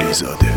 Alizade.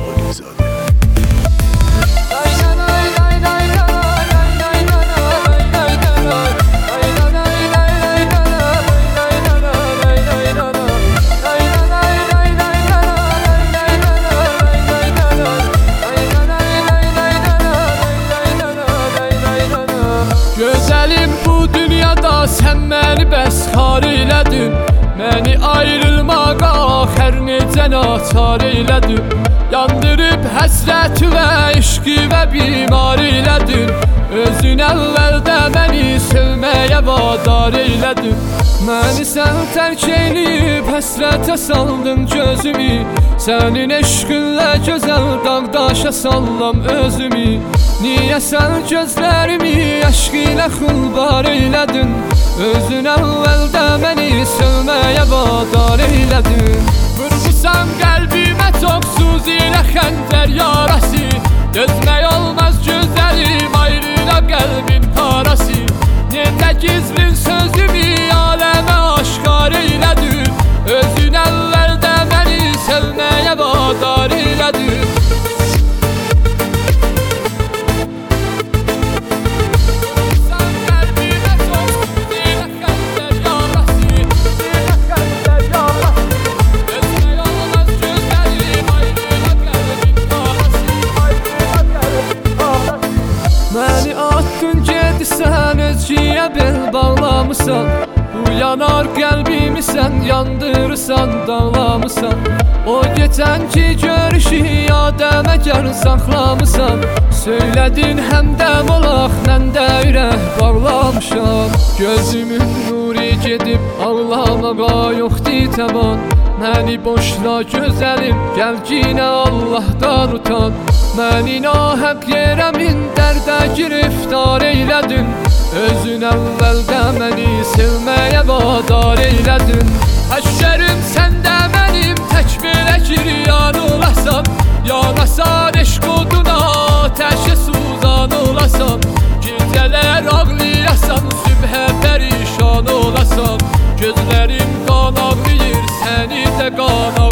Gözəlim bu dünyada sən məni bəsxar elədin, məni ayrılmağa hər necə naçar elədin, yandırıb həsrəti və işqi və bimar elədin, özün əvvəldə məni sevməyə vadar elədin. Məni sən tərk eləyib həsrətə saldın gözümü, sənin eşqinlə gözəl dağdaşa sallam özümü. Niyə sən gözlərimi eşq ilə xulbar elədin, özün əvvəldə məni sevməyə vadar elədin. Vurmusan qəlbimə çoxsuz ilə xəncər yarası, dözmək olmaz gözəlim ayrıla qəlbin parası. Necə gizlin sözümü aləmə aşkar elədin, özün əvvəldə məni sevməyə vadar elədin. Məni attın gedirsən, özgəyə bel bağlamısan, bu yanar qəlbimi sən yandırırsan, dağlamısan. O geçənki görüşü yadəmə gəl saxlamısan, söylədin həmdəm olaq, mən də ürək bağlamışam. Gözümün nuri gedib ağlamağa yoxdur təban, məni boşla gözəlim, gəl yenə Allahdan utan. Məni nahəq yerə min dərdə giriftar eylədin, özün əvvəldə məni sevməyə vadar eylədin. Həşərim səndə mənim tək belə giryan olasan, yanasan eşq oduna təşə suzan olasan, gecələr ağlayasan, sübhə pərişan olasan, gözlərim qan ağlayır, səni də qan